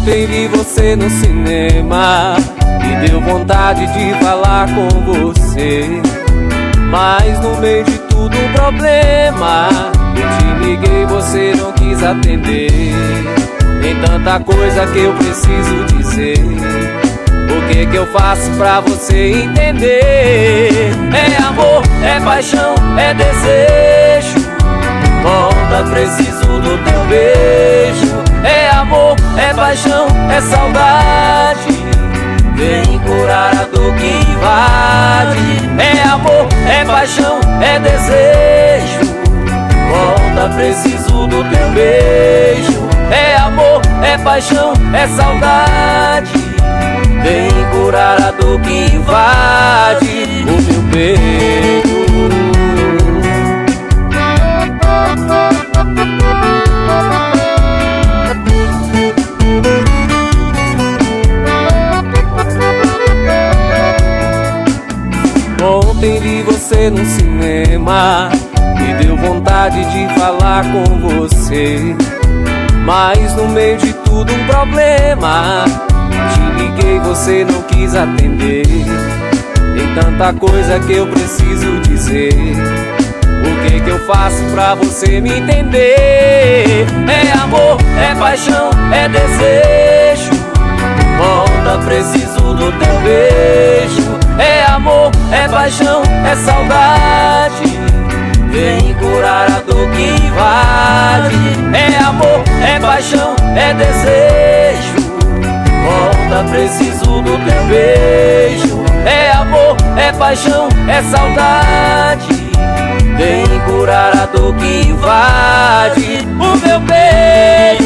Ontem vi você no cinema, me deu vontade de falar com você, mas no meio de tudo um problema. Eu te liguei, você não quis atender. Tem tanta coisa que eu preciso dizer. O que que eu faço pra você entender? É amor, é paixão, é desejo. Volta, preciso do teu beijo. É amor, é paixão, é saudade. Vem curar a dor que invade. É amor, é paixão, é desejo. Volta, preciso do teu beijo. É amor, é paixão, é saudade. Vem curar a dor que invade o meu peito. Ontem vi você no cinema, me deu vontade de falar com você, mas no meio de tudo um problema. Te liguei, você não quis atender. Tem tanta coisa que eu preciso dizer. O que que eu faço pra você me entender? É amor, é paixão, é desejo. Volta, preciso do teu beijo. É amor, é paixão, é saudade. Vem curar a dor que invade. É amor, é paixão, é desejo. Volta, preciso do teu beijo. É amor, é paixão, é saudade. Vem curar a dor que invade o meu peito.